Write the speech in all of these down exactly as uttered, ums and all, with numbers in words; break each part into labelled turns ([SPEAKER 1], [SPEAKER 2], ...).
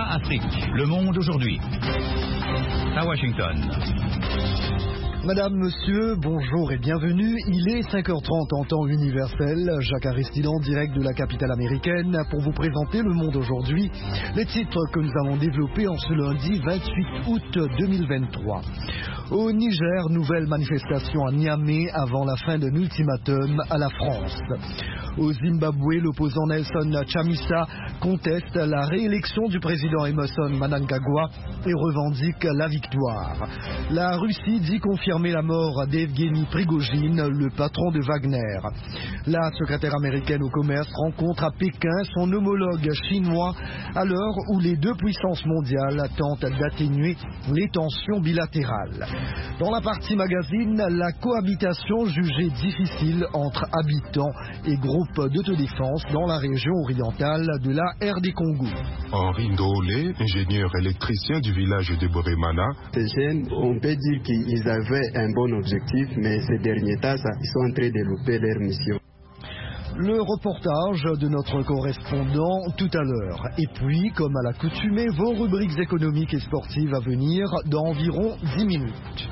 [SPEAKER 1] Afrique. Le Monde aujourd'hui. À Washington.
[SPEAKER 2] Madame, monsieur, bonjour et bienvenue. Il est cinq heures trente en temps universel. Jacques Aristide en direct de la capitale américaine pour vous présenter Le Monde aujourd'hui. Les titres que nous avons développés en ce lundi vingt-huit août deux mille vingt-trois. Au Niger, nouvelle manifestation à Niamey avant la fin d'un ultimatum à la France. Au Zimbabwe, l'opposant Nelson Chamisa conteste la réélection du président Emmerson Mnangagwa et revendique la victoire. La Russie dit confirmer la mort d'Evgeny Prigojine, le patron de Wagner. La secrétaire américaine au commerce rencontre à Pékin son homologue chinois à l'heure où les deux puissances mondiales tentent d'atténuer les tensions bilatérales. Dans la partie magazine, la cohabitation jugée difficile entre habitants et groupes d'autodéfense dans la région orientale de la R D Congo.
[SPEAKER 3] Henri Ndolé, ingénieur électricien du village de Boremana.
[SPEAKER 4] Ces jeunes, on peut dire qu'ils avaient un bon objectif, mais ces derniers temps, ils sont en train de louper leur mission.
[SPEAKER 2] Le reportage de notre correspondant tout à l'heure. Et puis, comme à l'accoutumée, vos rubriques économiques et sportives à venir dans environ dix minutes.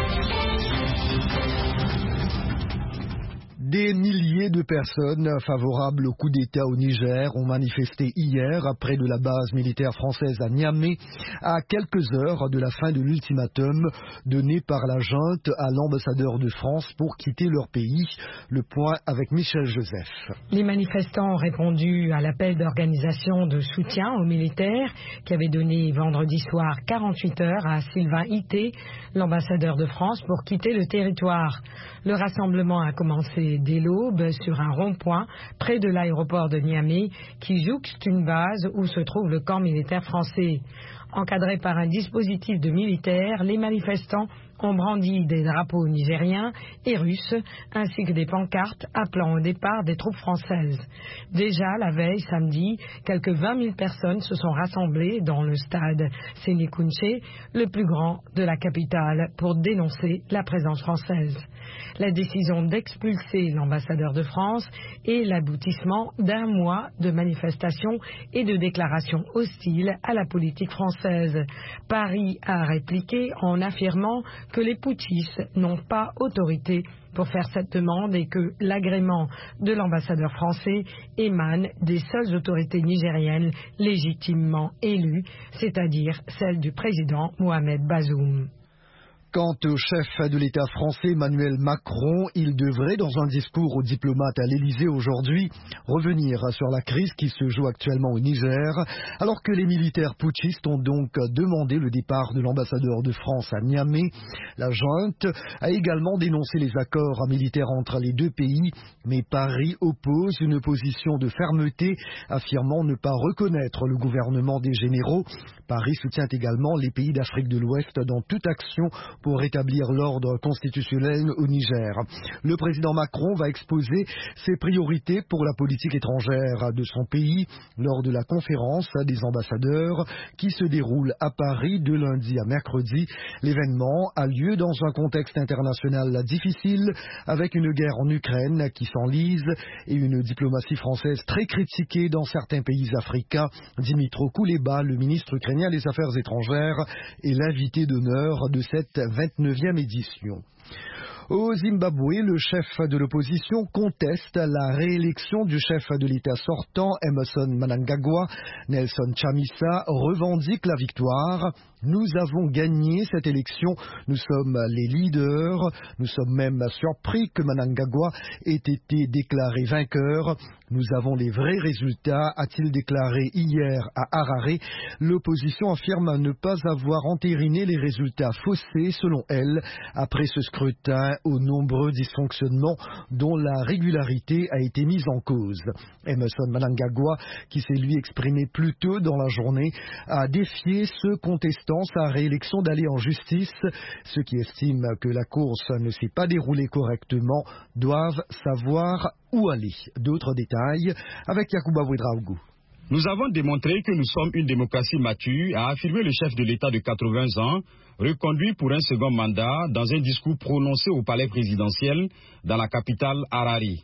[SPEAKER 2] Des milliers de personnes favorables au coup d'État au Niger ont manifesté hier près de la base militaire française à Niamey, à quelques heures de la fin de l'ultimatum donné par la junte à l'ambassadeur de France pour quitter leur pays. Le point avec Michel Joseph.
[SPEAKER 5] Les manifestants ont répondu à l'appel d'organisation de soutien aux militaires qui avait donné vendredi soir quarante-huit heures à Sylvain Ité, l'ambassadeur de France, pour quitter le territoire. Le rassemblement a commencé dès l'aube sur un rond-point près de l'aéroport de Niamey qui jouxte une base où se trouve le camp militaire français. Encadrés par un dispositif de militaires, les manifestants ont brandi des drapeaux nigériens et russes ainsi que des pancartes appelant au départ des troupes françaises. Déjà la veille, samedi, quelques vingt mille personnes se sont rassemblées dans le stade Séné-Kountché, le plus grand de la capitale, pour dénoncer la présence française. La décision d'expulser l'ambassadeur de France est l'aboutissement d'un mois de manifestations et de déclarations hostiles à la politique française. Paris a répliqué en affirmant que les putschistes n'ont pas autorité pour faire cette demande et que l'agrément de l'ambassadeur français émane des seules autorités nigériennes légitimement élues, c'est-à-dire celle du président Mohamed Bazoum.
[SPEAKER 2] Quant au chef de l'État français Emmanuel Macron, il devrait, dans un discours aux diplomates à l'Élysée aujourd'hui, revenir sur la crise qui se joue actuellement au Niger, alors que les militaires putschistes ont donc demandé le départ de l'ambassadeur de France à Niamey. La junte a également dénoncé les accords militaires entre les deux pays, mais Paris oppose une position de fermeté, affirmant ne pas reconnaître le gouvernement des généraux. Paris soutient également les pays d'Afrique de l'Ouest dans toute action pour rétablir l'ordre constitutionnel au Niger. Le président Macron va exposer ses priorités pour la politique étrangère de son pays lors de la conférence des ambassadeurs qui se déroule à Paris de lundi à mercredi. L'événement a lieu dans un contexte international difficile avec une guerre en Ukraine qui s'enlise et une diplomatie française très critiquée dans certains pays africains. Dimitro Kuleba, le ministre ukrainien des Affaires étrangères, est l'invité d'honneur de cette vingt-neuvième édition. Au Zimbabwe, le chef de l'opposition conteste la réélection du chef de l'État sortant, Emmerson Mnangagwa. Nelson Chamisa revendique la victoire. Nous avons gagné cette élection, nous sommes les leaders, nous sommes même surpris que Mnangagwa ait été déclaré vainqueur. Nous avons les vrais résultats, a-t-il déclaré hier à Harare. L'opposition affirme ne pas avoir entériné les résultats faussés, selon elle, après ce scrutin aux nombreux dysfonctionnements dont la régularité a été mise en cause. Emmerson Mnangagwa, qui s'est lui exprimé plus tôt dans la journée, a défié ceux contestant sa réélection d'aller en justice. Ceux qui estiment que la course ne s'est pas déroulée correctement doivent savoir où aller. D'autres détails avec Yacouba Ouedraougou.
[SPEAKER 6] Nous avons démontré que nous sommes une démocratie mature, a affirmé le chef de l'État de quatre-vingts ans, reconduit pour un second mandat dans un discours prononcé au palais présidentiel dans la capitale Harare.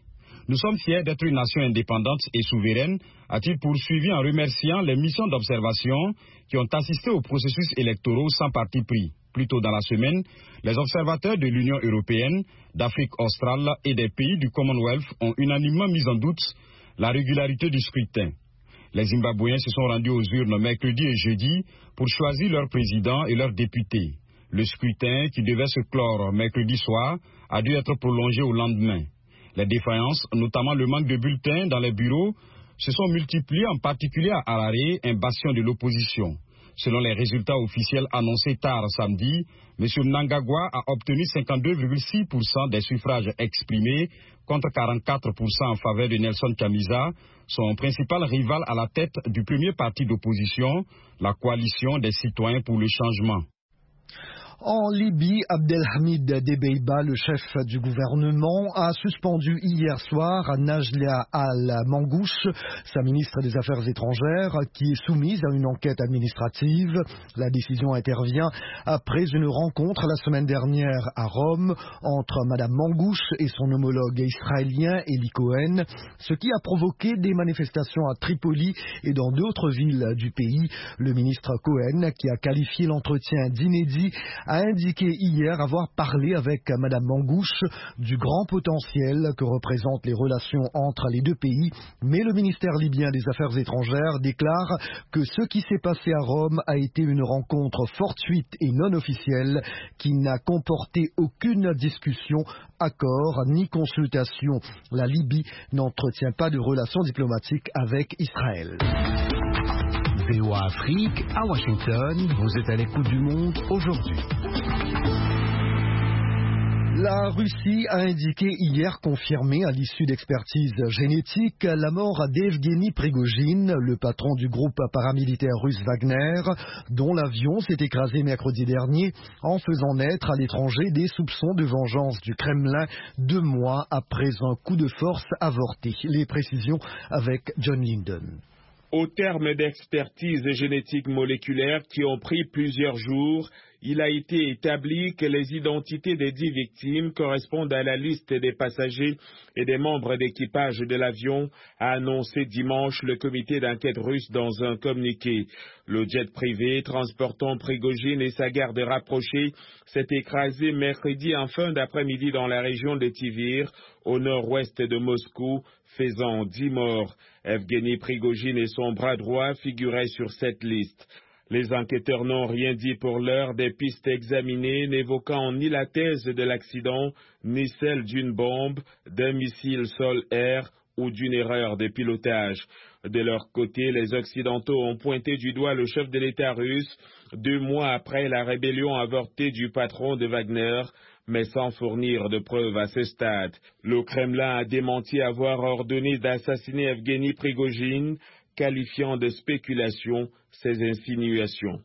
[SPEAKER 6] Nous sommes fiers d'être une nation indépendante et souveraine, a-t-il poursuivi en remerciant les missions d'observation qui ont assisté aux processus électoraux sans parti pris. Plus tôt dans la semaine, les observateurs de l'Union européenne, d'Afrique australe et des pays du Commonwealth ont unanimement mis en doute la régularité du scrutin. Les Zimbabwéens se sont rendus aux urnes mercredi et jeudi pour choisir leur président et leurs députés. Le scrutin, qui devait se clore mercredi soir, a dû être prolongé au lendemain. Les défaillances, notamment le manque de bulletins dans les bureaux, se sont multipliées, en particulier à Harare, un bastion de l'opposition. Selon les résultats officiels annoncés tard samedi, M. Mnangagwa a obtenu cinquante-deux virgule six pour cent des suffrages exprimés contre quarante-quatre pour cent en faveur de Nelson Chamisa, son principal rival à la tête du premier parti d'opposition, la coalition des citoyens pour le changement.
[SPEAKER 2] En Libye, Abdelhamid Debeiba, le chef du gouvernement, a suspendu hier soir Najla Al-Mangouche, sa ministre des Affaires étrangères, qui est soumise à une enquête administrative. La décision intervient après une rencontre la semaine dernière à Rome entre Mme Mangouche et son homologue israélien Eli Cohen, ce qui a provoqué des manifestations à Tripoli et dans d'autres villes du pays. Le ministre Cohen, qui a qualifié l'entretien d'inédit, a indiqué hier avoir parlé avec Mme Mangouche du grand potentiel que représentent les relations entre les deux pays, mais le ministère libyen des Affaires étrangères déclare que ce qui s'est passé à Rome a été une rencontre fortuite et non officielle qui n'a comporté aucune discussion, accord ni consultation. La Libye n'entretient pas de relations diplomatiques avec Israël.
[SPEAKER 1] V O A Afrique, à Washington, vous êtes à l'écoute du monde aujourd'hui.
[SPEAKER 2] La Russie a indiqué hier confirmer à l'issue d'expertise génétique la mort d'Evgeny Prigojine, le patron du groupe paramilitaire russe Wagner, dont l'avion s'est écrasé mercredi dernier en faisant naître à l'étranger des soupçons de vengeance du Kremlin deux mois après un coup de force avorté. Les précisions avec John Linden.
[SPEAKER 7] Au terme d'expertises génétiques moléculaires qui ont pris plusieurs jours, il a été établi que les identités des dix victimes correspondent à la liste des passagers et des membres d'équipage de l'avion, a annoncé dimanche le comité d'enquête russe dans un communiqué. Le jet privé transportant Prigojine et sa garde rapprochée s'est écrasé mercredi en fin d'après-midi dans la région de Tivir, au nord-ouest de Moscou, faisant dix morts. Evgeny Prigojine et son bras droit figuraient sur cette liste. Les enquêteurs n'ont rien dit pour l'heure des pistes examinées, n'évoquant ni la thèse de l'accident, ni celle d'une bombe, d'un missile sol-air ou d'une erreur de pilotage. De leur côté, les Occidentaux ont pointé du doigt le chef de l'État russe, deux mois après la rébellion avortée du patron de Wagner, mais sans fournir de preuves à ce stade. Le Kremlin a démenti avoir ordonné d'assassiner Evgeny Prigojine, qualifiant de spéculation ces insinuations.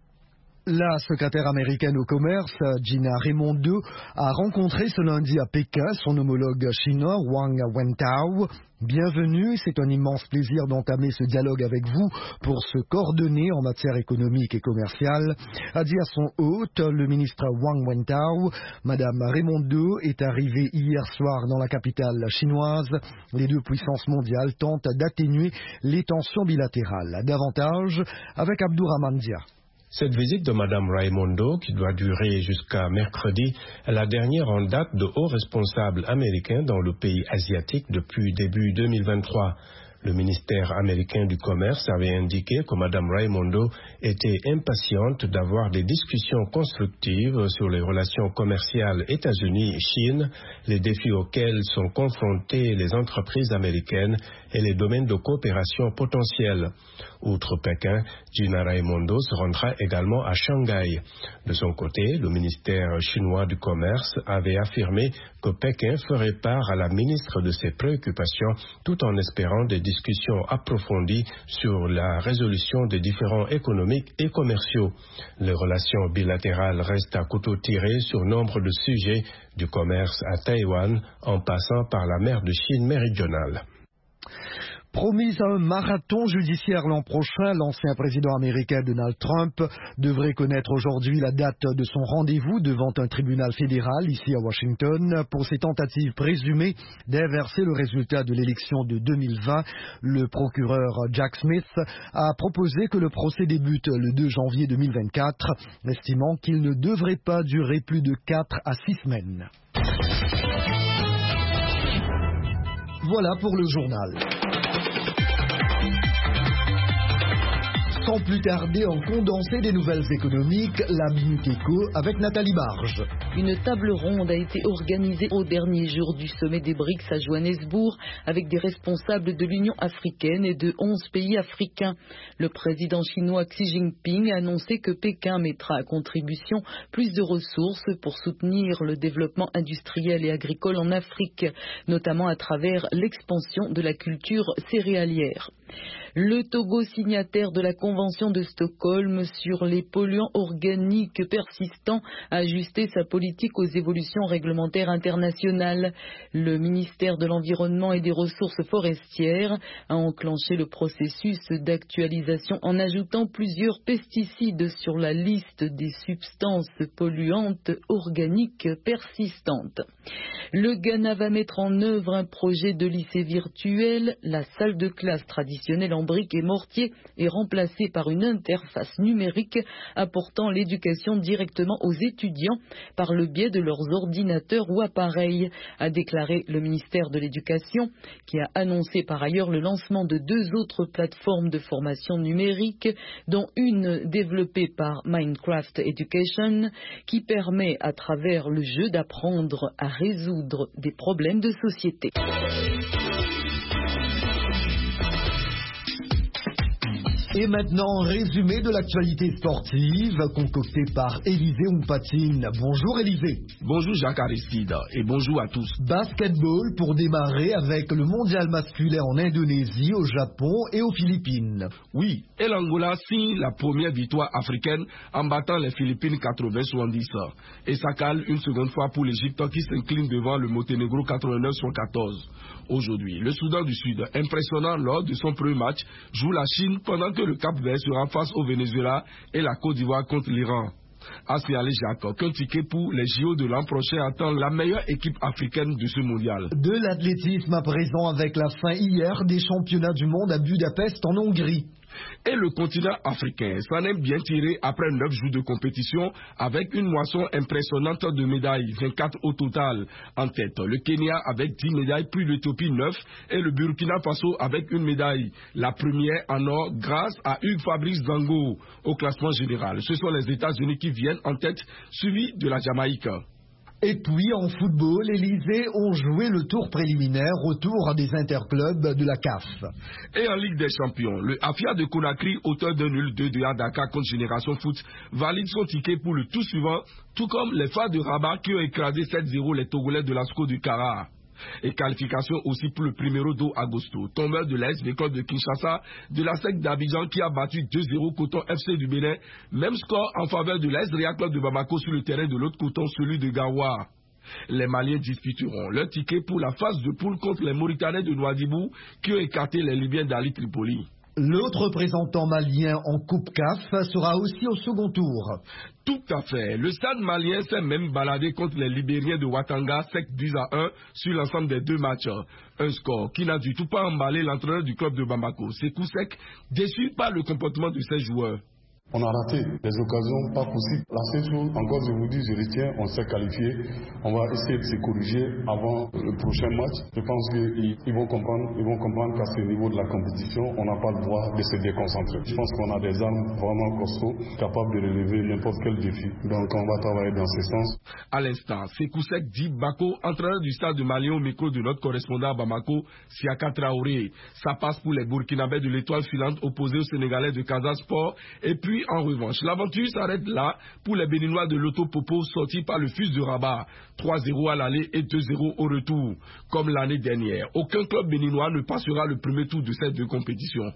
[SPEAKER 2] La secrétaire américaine au commerce, Gina Raimondo, a rencontré ce lundi à Pékin son homologue chinois Wang Wentao. Bienvenue, c'est un immense plaisir d'entamer ce dialogue avec vous pour se coordonner en matière économique et commerciale, a dit à son hôte le ministre Wang Wentao. Madame Raimondo est arrivée hier soir dans la capitale chinoise. Les deux puissances mondiales tentent d'atténuer les tensions bilatérales. Davantage avec Abdourahmane Dia.
[SPEAKER 8] Cette visite de Mme Raimondo, qui doit durer jusqu'à mercredi, est la dernière en date de hauts responsables américains dans le pays asiatique depuis début deux mille vingt-trois. Le ministère américain du Commerce avait indiqué que Mme Raimondo était impatiente d'avoir des discussions constructives sur les relations commerciales États-Unis-Chine, les défis auxquels sont confrontées les entreprises américaines et les domaines de coopération potentiels. Outre Pékin, Gina Raimondo se rendra également à Shanghai. De son côté, le ministère chinois du Commerce avait affirmé que Pékin ferait part à la ministre de ses préoccupations tout en espérant des discussions approfondies sur la résolution des différends économiques et commerciaux. Les relations bilatérales restent à couteau tiré sur nombre de sujets, du commerce à Taïwan en passant par la mer de Chine méridionale.
[SPEAKER 2] Promis à un marathon judiciaire l'an prochain, l'ancien président américain Donald Trump devrait connaître aujourd'hui la date de son rendez-vous devant un tribunal fédéral ici à Washington pour ses tentatives présumées d'inverser le résultat de l'élection de deux mille vingt. Le procureur Jack Smith a proposé que le procès débute le deux janvier deux mille vingt-quatre, estimant qu'il ne devrait pas durer plus de quatre à six semaines. Voilà pour le journal. Sans plus tarder, en condensé des nouvelles économiques, la Minute Éco avec Nathalie Barge.
[SPEAKER 9] Une table ronde a été organisée au dernier jour du sommet des B R I C S à Johannesburg avec des responsables de l'Union africaine et de onze pays africains. Le président chinois Xi Jinping a annoncé que Pékin mettra à contribution plus de ressources pour soutenir le développement industriel et agricole en Afrique, notamment à travers l'expansion de la culture céréalière. Le Togo, signataire de la Convention de Stockholm sur les polluants organiques persistants, a ajusté sa politique aux évolutions réglementaires internationales. Le ministère de l'Environnement et des Ressources forestières a enclenché le processus d'actualisation en ajoutant plusieurs pesticides sur la liste des substances polluantes organiques persistantes. Le Ghana va mettre en œuvre un projet de lycée virtuel. La salle de classe traditionnelle en briques et mortier est remplacée par une interface numérique apportant l'éducation directement aux étudiants par le biais de leurs ordinateurs ou appareils, a déclaré le ministère de l'Éducation, qui a annoncé par ailleurs le lancement de deux autres plateformes de formation numérique, dont une développée par Minecraft Education, qui permet à travers le jeu d'apprendre à résoudre des problèmes de société.
[SPEAKER 2] Et maintenant, résumé de l'actualité sportive concocté par Élisée Ompatine. Bonjour Élisée.
[SPEAKER 10] Bonjour Jacques Aristide et bonjour à tous.
[SPEAKER 2] Basketball pour démarrer avec le mondial masculin en Indonésie, au Japon et aux Philippines.
[SPEAKER 10] Oui, et l'Angola signe la première victoire africaine en battant les Philippines quatre-vingts à soixante-dix. Et ça cale une seconde fois pour l'Égypte qui s'incline devant le Monténégro quatre-vingt-neuf à soixante-quatorze. Aujourd'hui, le Soudan du Sud, impressionnant lors de son premier match, joue la Chine pendant que le Cap-Vert sera face au Venezuela et la Côte d'Ivoire contre l'Iran. À signaler, Jacques, qu'un ticket pour les J O de l'an prochain attend la meilleure équipe africaine de ce mondial.
[SPEAKER 2] De l'athlétisme à présent avec la fin hier des championnats du monde à Budapest en Hongrie.
[SPEAKER 10] Et le continent africain s'en est bien tiré après neuf jours de compétition avec une moisson impressionnante de médailles, vingt-quatre au total. En tête, le Kenya avec dix médailles, puis l'Éthiopie neuf et le Burkina Faso avec une médaille. La première en or grâce à Hugues Fabrice Zango au classement général. Ce sont les États-Unis qui viennent en tête, suivis de la Jamaïque.
[SPEAKER 2] Et puis en football, l'Élysée ont joué le tour préliminaire autour des interclubs de la C A F.
[SPEAKER 10] Et en Ligue des Champions, le Afia de Conakry, auteur d'un nul deux deux à Dakar contre Génération Foot, valide son ticket pour le tour suivant, tout comme les F A de Rabat qui ont écrasé sept zéro les Togolais de l'Asco du Kara. Et qualification aussi pour le Primero do Agosto, tombeur de l'A S V Club de Kinshasa, de la S E C d'Abidjan qui a battu deux zéro Coton F C du Bénin. Même score en faveur de l'A S Ria Club de Bamako sur le terrain de l'autre Coton, celui de Gawa. Les Maliens disputeront leur ticket pour la phase de poule contre les Mauritanais de Nouadhibou qui ont écarté les Libyens d'Ali Tripoli.
[SPEAKER 2] L'autre représentant malien en Coupe C A F sera aussi au second tour.
[SPEAKER 10] Tout à fait. Le stade malien s'est même baladé contre les Libériens de Ouattanga, sept buts à un sur l'ensemble des deux matchs. Un score qui n'a du tout pas emballé l'entraîneur du club de Bamako, Sékou Seck, déçu par le comportement de ses joueurs.
[SPEAKER 11] On a raté des occasions pas possibles. La seule chose, encore je vous dis, je retiens, on s'est qualifié. On va essayer de se corriger avant le prochain match. Je pense qu'ils ils vont comprendre, ils vont comprendre qu'à ce niveau de la compétition, on n'a pas le droit de se déconcentrer. Je pense qu'on a des armes vraiment costauds, capables de relever n'importe quel défi. Donc on va travailler dans ce sens.
[SPEAKER 10] À l'instant, Sékou Seck dit Bako, entraîneur du stade de Mali au micro de notre correspondant à Bamako, Siaka Traoré. Ça passe pour les Burkinabés de l'étoile filante opposés aux Sénégalais de Casa Sport. Et puis en revanche, l'aventure s'arrête là pour les Béninois de l'Auto Popo sortis par le Fus de Rabat. trois zéro à l'aller et deux zéro au retour. Comme l'année dernière, aucun club béninois ne passera le premier tour de cette deux compétitions.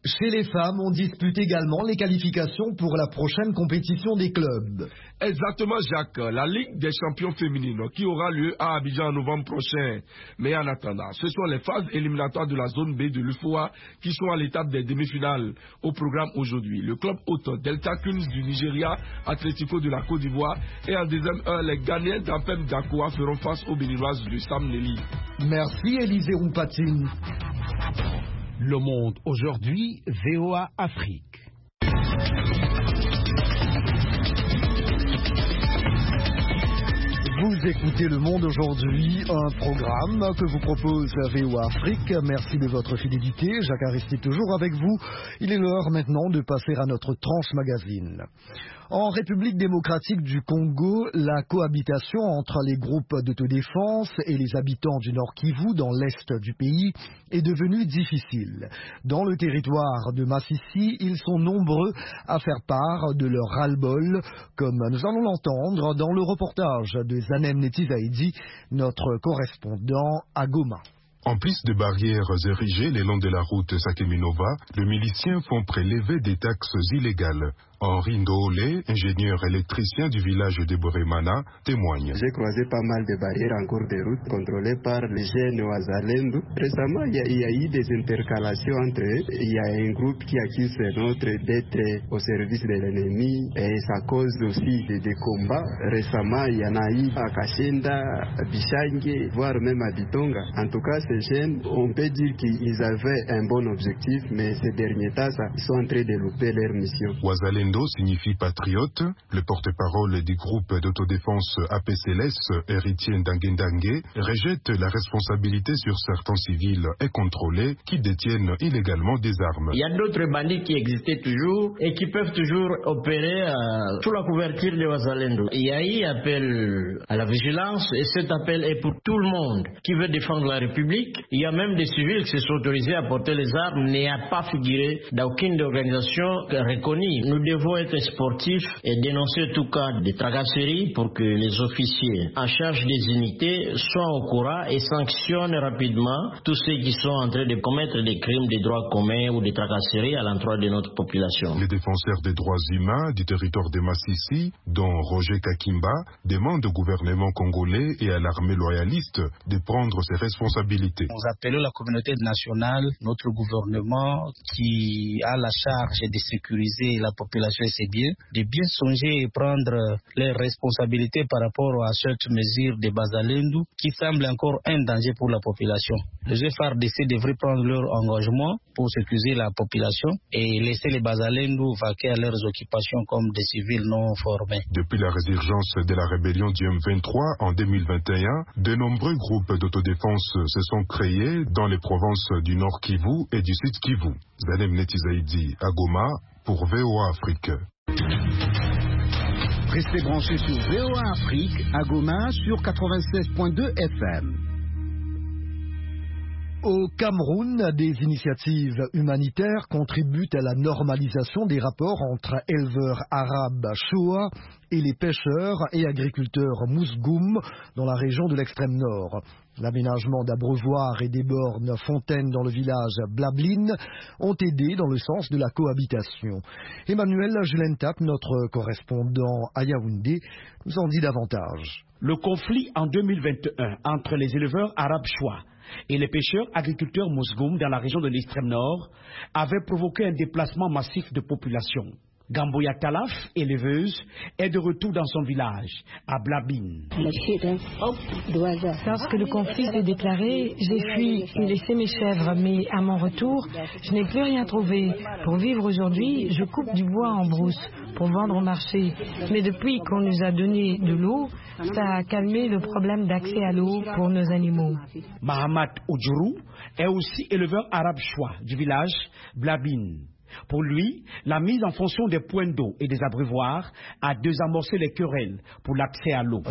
[SPEAKER 2] Chez les femmes, on dispute également les qualifications pour la prochaine compétition des clubs.
[SPEAKER 10] Exactement, Jacques. La Ligue des champions féminines qui aura lieu à Abidjan en novembre prochain. Mais en attendant, ce sont les phases éliminatoires de la zone B de l'U F O A qui sont à l'étape des demi-finales. Au programme aujourd'hui, le club hôte Delta Queens du Nigeria, Atlético de la Côte d'Ivoire et en deuxième heure, les Ghanéens d'Ampem Dakoa feront face aux Béninoises du Sam Nelly.
[SPEAKER 2] Merci Élisée Roumpatine.
[SPEAKER 1] Le Monde aujourd'hui, V O A Afrique.
[SPEAKER 2] Vous écoutez Le Monde aujourd'hui, un programme que vous propose V O A Afrique. Merci de votre fidélité. Jacques Aristide toujours avec vous. Il est l'heure maintenant de passer à notre tranche magazine. En République démocratique du Congo, la cohabitation entre les groupes d'autodéfense et les habitants du Nord Kivu dans l'est du pays est devenue difficile. Dans le territoire de Massissi, ils sont nombreux à faire part de leur ras-le-bol, comme nous allons l'entendre dans le reportage de Zanem Netizaidi, notre correspondant à Goma.
[SPEAKER 3] En plus de barrières érigées le long de la route Sakeminova, les miliciens font prélever des taxes illégales. Henri Ndoole, ingénieur électricien du village de Boremana, témoigne.
[SPEAKER 4] J'ai croisé pas mal de barrières en cours de route contrôlées par les jeunes Ouazalendo. Récemment, il y, y a eu des intercalations entre eux. Il y a un groupe qui accuse l'autre d'être au service de l'ennemi et ça cause aussi des, des combats. Récemment, il y en a eu à Kachenda, à Bichangue, voire même à Bitonga. En tout cas, ces jeunes, on peut dire qu'ils avaient un bon objectif, mais ces derniers temps, ça, ils sont en train de louper leur mission.
[SPEAKER 3] Ouazalendo signifie patriote. Le porte-parole du groupe d'autodéfense A P C L S, héritier d'Angendangue, rejette la responsabilité sur certains civils et contrôlés qui détiennent illégalement des armes.
[SPEAKER 12] Il y a d'autres bandits qui existaient toujours et qui peuvent toujours opérer euh, sous la couverture de Ouazalendo. Il y a eu appel à la vigilance et cet appel est pour tout le monde qui veut défendre la République. Il y a même des civils qui se sont autorisés à porter les armes, mais n'a pas figuré d'aucune organisation reconnue. Nous devons être sportifs et dénoncer tout cas de tracasseries pour que les officiers en charge des unités soient au courant et sanctionnent rapidement tous ceux qui sont en train de commettre des crimes de droits communs ou des tracasseries à l'endroit de notre population.
[SPEAKER 3] Les défenseurs des droits humains du territoire de Massissi, dont Roger Kakimba, demandent au gouvernement congolais et à l'armée loyaliste de prendre ses responsabilités.
[SPEAKER 13] Nous appelons la communauté nationale, notre gouvernement qui a la charge de sécuriser la population et ses biens, de bien songer et prendre les responsabilités par rapport à cette mesure de Bazalendo qui semble encore un danger pour la population. Les F A R D C devraient prendre leur engagement pour sécuriser la population et laisser les Bazalendo vaquer à leurs occupations comme des civils non formés.
[SPEAKER 3] Depuis la résurgence de la rébellion du M vingt-trois en deux mille vingt et un, de nombreux groupes d'autodéfense se sont créés dans les provinces du Nord Kivu et du Sud Kivu. Zanem Netizaidi à Goma pour V O A Afrique.
[SPEAKER 1] Restez branchés sur V O A Afrique à Goma sur quatre-vingt-seize point deux F M.
[SPEAKER 2] Au Cameroun, des initiatives humanitaires contribuent à la normalisation des rapports entre éleveurs arabes Shoa et les pêcheurs et agriculteurs Mousgoum dans la région de l'extrême nord. L'aménagement d'abreuvoirs et des bornes fontaines dans le village Blabline ont aidé dans le sens de la cohabitation. Emmanuel Julentap, notre correspondant à Yaoundé, nous en dit davantage.
[SPEAKER 14] Le conflit en deux mille vingt et un entre les éleveurs arabes Shoa et les pêcheurs agriculteurs Mousgoum dans la région de l'extrême nord avait provoqué un déplacement massif de population. Gamboya Talaf, éleveuse, est de retour dans son village, à Blabine.
[SPEAKER 5] Lorsque le conflit s'est déclaré, j'ai fui et laissé mes chèvres, mais à mon retour, je n'ai plus rien trouvé. Pour vivre aujourd'hui, je coupe du bois en brousse pour vendre au marché. Mais depuis qu'on nous a donné de l'eau, ça a calmé le problème d'accès à l'eau pour nos animaux.
[SPEAKER 14] Mahamat Oudjourou est aussi éleveur arabe Shoa du village Blabine. Pour lui, la mise en fonction des points d'eau et des abreuvoirs a désamorcé les querelles pour l'accès à l'eau.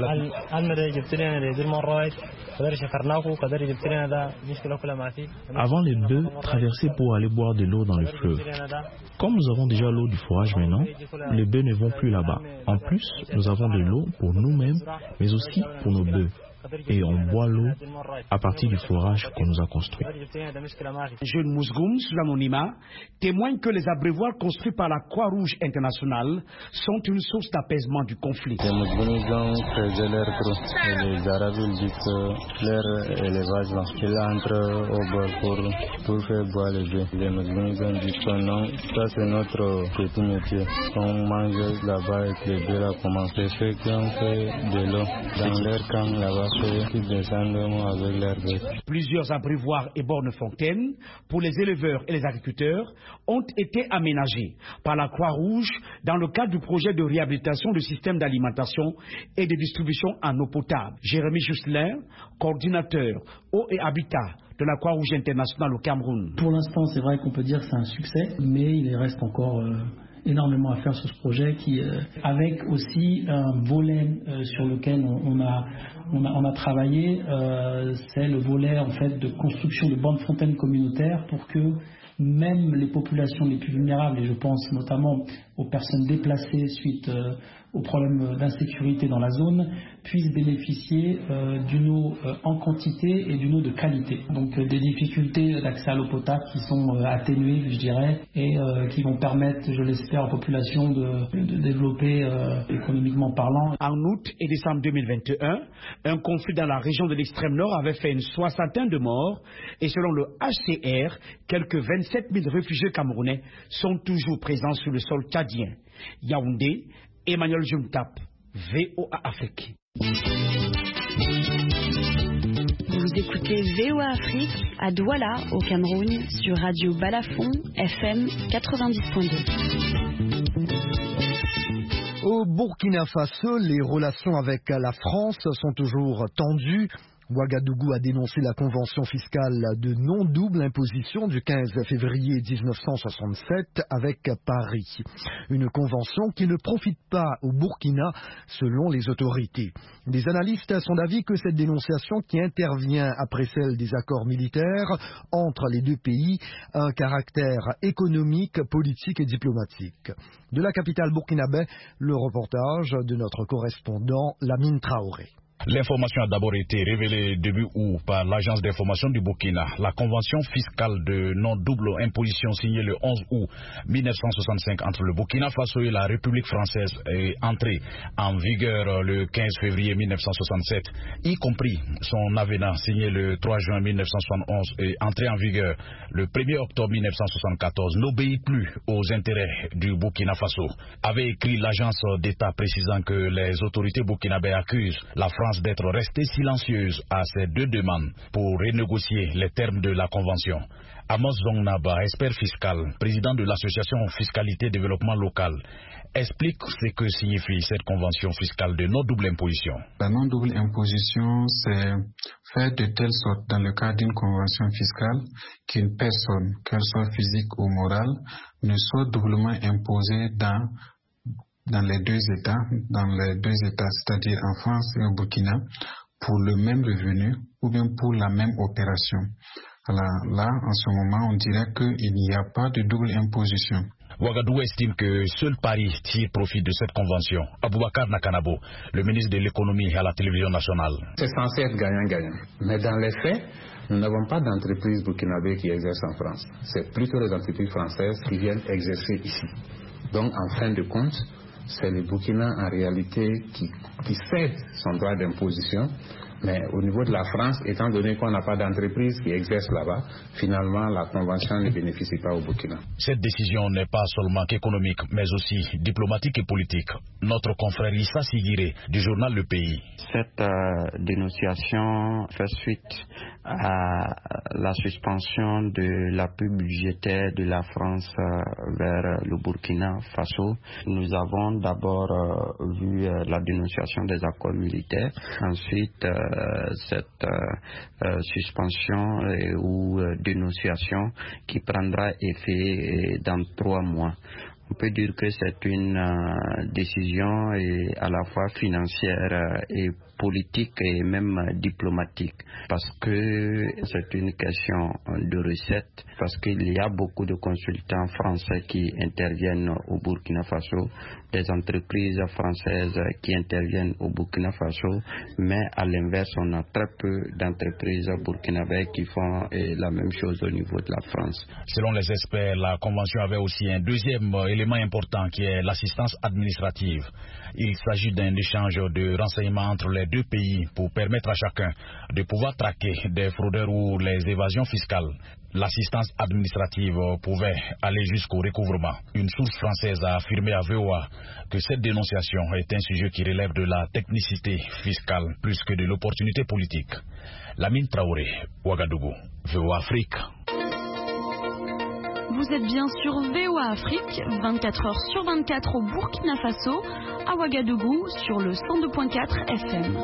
[SPEAKER 15] Avant, les bœufs traversaient pour aller boire de l'eau dans le fleuve. Comme nous avons déjà l'eau du fourrage maintenant, les bœufs ne vont plus là-bas. En plus, nous avons de l'eau pour nous-mêmes, mais aussi pour nos bœufs. et on boit l'eau à partir du forage qu'on nous a construit.
[SPEAKER 14] Jeune Mousgoum, sous l'anonymat, témoigne que les abreuvoirs construits par la Croix-Rouge internationale sont une source d'apaisement du conflit.
[SPEAKER 16] Les Mousgoumizans faisaient leur trou et les Arabes ils disent que leur élevage là, ils entrent au bord pour, pour faire boire les bœufs. Les Mousgoumizans disent que non, ça c'est notre petit métier. On mange là-bas avec les bœufs là, comment c'est ceux qui ont fait de l'eau dans leur camp là-bas, qui descendent avec leurs bœufs.
[SPEAKER 14] Plusieurs abreuvoirs et bornes fontaines pour les éleveurs et les agriculteurs ont été aménagés par la Croix-Rouge dans le cadre du projet de réhabilitation du système d'alimentation et de distribution en eau potable. Jérémy Jusselin, coordinateur eau et habitat de la Croix-Rouge internationale au Cameroun.
[SPEAKER 17] Pour l'instant, c'est vrai qu'on peut dire que c'est un succès, mais il reste encore euh, énormément à faire sur ce projet, qui, euh, avec aussi un volet euh, sur lequel on, on, a, on, a, on a travaillé, euh, c'est le volet en fait de construction de bornes fontaines communautaires pour que même les populations les plus vulnérables, et je pense notamment aux personnes déplacées suite euh, aux problèmes d'insécurité dans la zone, puissent bénéficier euh, d'une eau euh, en quantité et d'une eau de qualité. Donc euh, des difficultés d'accès à l'eau potable qui sont euh, atténuées, je dirais, et euh, qui vont permettre, je l'espère, aux populations de, de développer euh, économiquement parlant.
[SPEAKER 14] En août et décembre deux mille vingt et un, un conflit dans la région de l'extrême nord avait fait une soixantaine de morts, et selon le H C R, quelques vingt-sept mille réfugiés camerounais sont toujours présents sur le sol tchadien. Yaoundé, Emmanuel Jumtap, V O A Afrique.
[SPEAKER 18] Vous écoutez V O A Afrique à Douala, au Cameroun, sur Radio Balafon, F M quatre-vingt-dix point deux.
[SPEAKER 2] Au Burkina Faso, les relations avec la France sont toujours tendues. Ouagadougou a dénoncé la convention fiscale de non-double imposition du quinze février mille neuf cent soixante-sept avec Paris. Une convention qui ne profite pas au Burkina selon les autorités. Des analystes sont d'avis que cette dénonciation, qui intervient après celle des accords militaires entre les deux pays, a un caractère économique, politique et diplomatique. De la capitale burkinabé, le reportage de notre correspondant Lamine Traoré.
[SPEAKER 19] L'information a d'abord été révélée début août par l'agence d'information du Burkina. La convention fiscale de non-double imposition signée le onze août mille neuf cent soixante-cinq entre le Burkina Faso et la République française est entrée en vigueur le quinze février mille neuf cent soixante-sept, y compris son avenant signé le trois juin mille neuf cent soixante-onze et entré en vigueur le premier octobre mille neuf cent soixante-quatorze, n'obéit plus aux intérêts du Burkina Faso, avait écrit l'agence d'État précisant que les autorités burkinabées accusent la France d'être restée silencieuse à ces deux demandes pour renégocier les termes de la convention. Amos Zongnaba, expert fiscal, président de l'association Fiscalité Développement Local, explique ce que signifie cette convention fiscale de non-double imposition.
[SPEAKER 20] La non-double imposition, c'est faire de telle sorte, dans le cadre d'une convention fiscale, qu'une personne, qu'elle soit physique ou morale, ne soit doublement imposée dans dans les deux États, dans les deux États, c'est-à-dire en France et au Burkina, pour le même revenu ou bien pour la même opération. Alors là, en ce moment, on dirait qu'il n'y a pas de double imposition.
[SPEAKER 19] Ouagadougou estime que seul Paris tire profit de cette convention. Aboubakar Nakanabo, le ministre de l'économie à la télévision nationale.
[SPEAKER 21] C'est censé être gagnant-gagnant. Mais dans les faits, nous n'avons pas d'entreprises burkinabées qui exercent en France. C'est plutôt les entreprises françaises qui viennent exercer ici. Donc, en fin de compte, c'est le Burkina en réalité qui, qui cède son droit d'imposition, mais au niveau de la France, étant donné qu'on n'a pas d'entreprise qui exerce là-bas, finalement la convention ne bénéficie pas au Burkina.
[SPEAKER 19] Cette décision n'est pas seulement qu'économique, mais aussi diplomatique et politique. Notre confrère Issa Sigiré du journal Le Pays.
[SPEAKER 22] Cette euh, dénonciation fait suite à la suspension de l'appui budgétaire de la France euh, vers le Burkina Faso. Nous avons d'abord euh, vu euh, la dénonciation des accords militaires, ensuite euh, cette euh, euh, suspension euh, ou euh, dénonciation qui prendra effet euh, dans trois mois. On peut dire que c'est une euh, décision et à la fois financière euh, et politique et même euh, diplomatique, parce que c'est une question de recettes, parce qu'il y a beaucoup de consultants français qui interviennent au Burkina Faso, des entreprises françaises qui interviennent au Burkina Faso, mais à l'inverse, on a très peu d'entreprises burkinabées qui font eh, la même chose au niveau de la France.
[SPEAKER 19] Selon les experts, la Convention avait aussi un deuxième élément important qui est l'assistance administrative. Il s'agit d'un échange de renseignements entre les deux pays pour permettre à chacun de pouvoir traquer des fraudeurs ou les évasions fiscales. L'assistance administrative pouvait aller jusqu'au recouvrement. Une source française a affirmé à V O A que cette dénonciation est un sujet qui relève de la technicité fiscale plus que de l'opportunité politique. Lamine Traoré, Ouagadougou, V O A Afrique.
[SPEAKER 18] Vous êtes bien sur V O A Afrique, vingt-quatre heures sur vingt-quatre au Burkina Faso, à Ouagadougou sur le cent deux point quatre F M.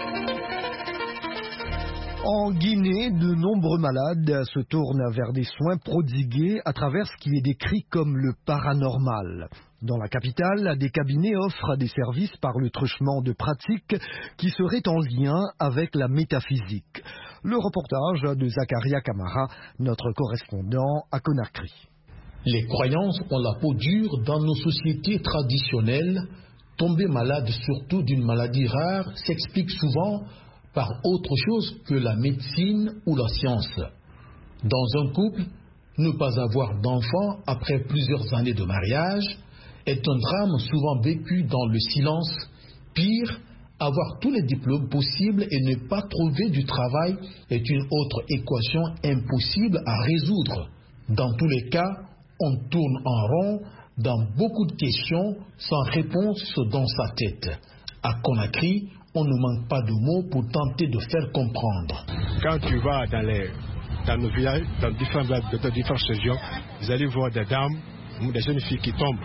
[SPEAKER 2] En Guinée, de nombreux malades se tournent vers des soins prodigués à travers ce qui est décrit comme le paranormal. Dans la capitale, des cabinets offrent des services par le truchement de pratiques qui seraient en lien avec la métaphysique. Le reportage de Zakaria Kamara, notre correspondant à Conakry.
[SPEAKER 6] Les croyances ont la peau dure dans nos sociétés traditionnelles. Tomber malade, surtout d'une maladie rare, s'explique souvent par autre chose que la médecine ou la science. Dans un couple, ne pas avoir d'enfant après plusieurs années de mariage est un drame souvent vécu dans le silence. Pire, avoir tous les diplômes possibles et ne pas trouver du travail est une autre équation impossible à résoudre. Dans tous les cas, on tourne en rond dans beaucoup de questions sans réponse dans sa tête. À Conakry, on ne manque pas de mots pour tenter de faire comprendre.
[SPEAKER 7] Quand tu vas dans, les, dans nos villages, dans différentes, dans différentes régions, vous allez voir des dames ou des jeunes filles qui tombent.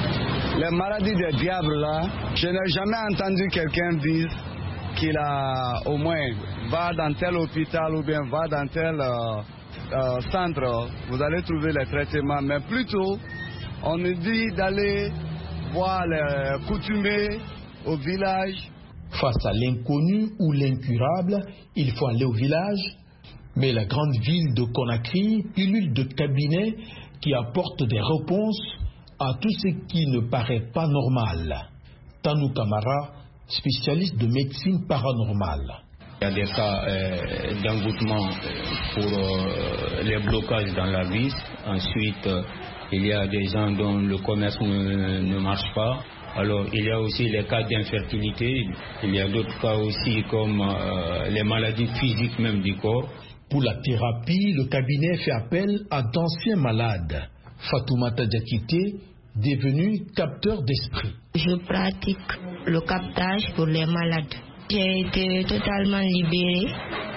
[SPEAKER 23] Les maladies des diables là, je n'ai jamais entendu quelqu'un dire qu'il a au moins va dans tel hôpital ou bien va dans tel euh, euh, centre, vous allez trouver les traitements, mais plutôt on nous dit d'aller voir les coutumiers au village.
[SPEAKER 6] Face à l'inconnu ou l'incurable, il faut aller au village. Mais la grande ville de Conakry pullule de cabinets qui apportent des réponses à tout ce qui ne paraît pas normal. Tanou Kamara, spécialiste de médecine paranormale.
[SPEAKER 24] Il y a des cas euh, d'envoûtement pour euh, les blocages dans la vis. Ensuite, euh, il y a des gens dont le commerce ne, ne marche pas. Alors, il y a aussi les cas d'infertilité. Il y a d'autres cas aussi comme euh, les maladies physiques même du corps.
[SPEAKER 6] Pour la thérapie, le cabinet fait appel à d'anciens malades. Fatoumata Diakité, devenu capteur d'esprit.
[SPEAKER 25] Je pratique le captage pour les malades. J'ai été totalement libérée.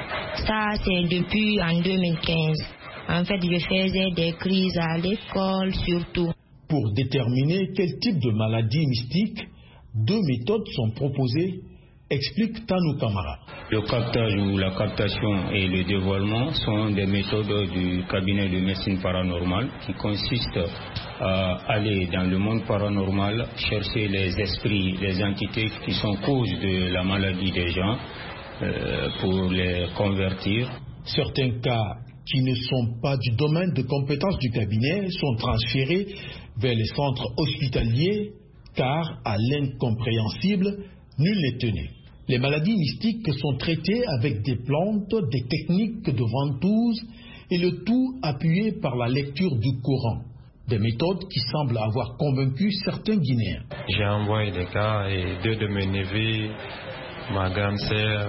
[SPEAKER 25] Ça, c'est depuis en deux mille quinze. En fait, je faisais des crises à l'école surtout.
[SPEAKER 6] Pour déterminer quel type de maladie mystique, deux méthodes sont proposées, explique Tanou Kamara.
[SPEAKER 24] Le captage ou la captation et le dévoilement sont des méthodes du cabinet de médecine paranormale qui consistent à aller dans le monde paranormal, chercher les esprits, les entités qui sont cause de la maladie des gens euh, pour les convertir.
[SPEAKER 6] Certains cas qui ne sont pas du domaine de compétence du cabinet sont transférés vers les centres hospitaliers car, à l'incompréhensible, nul n'est tenu. Les maladies mystiques sont traitées avec des plantes, des techniques de ventouse et le tout appuyé par la lecture du Coran. Des méthodes qui semblent avoir convaincu certains Guinéens.
[SPEAKER 26] J'ai envoyé des cas et deux de mes neveux, ma grande sœur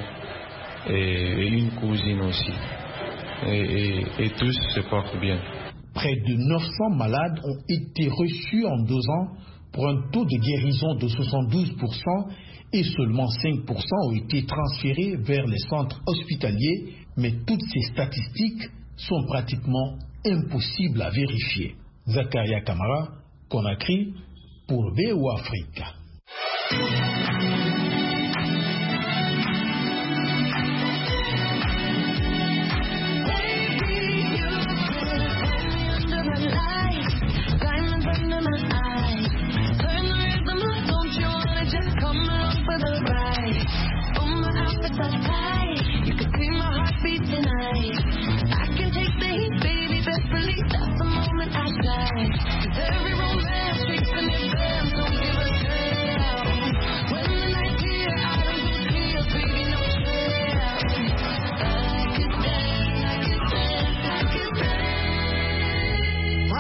[SPEAKER 26] et une cousine aussi. Et, et, et tous se portent bien.
[SPEAKER 6] Près de neuf cents malades ont été reçus en deux ans pour un taux de guérison de soixante-douze pour cent et seulement cinq pour cent ont été transférés vers les centres hospitaliers, mais toutes ces statistiques sont pratiquement impossibles à vérifier. Zakaria Kamara, Conakry, pour V O A Afrique.
[SPEAKER 25] Under my eyes,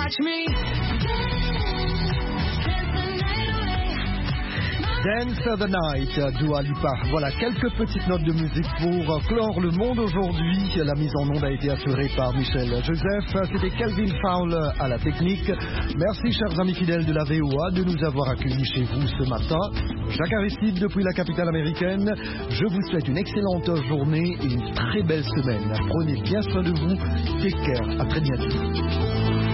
[SPEAKER 1] watch me
[SPEAKER 2] Dance the Night, Dua Lipa. Voilà quelques petites notes de musique pour clore le monde aujourd'hui. La mise en onde a été assurée par Michel Joseph. C'était Calvin Fowler à la technique. Merci chers amis fidèles de la V O A de nous avoir accueillis chez vous ce matin. Jacques Aristide depuis la capitale américaine. Je vous souhaite une excellente journée et une très belle semaine. Prenez bien soin de vous. Take care. À très bientôt.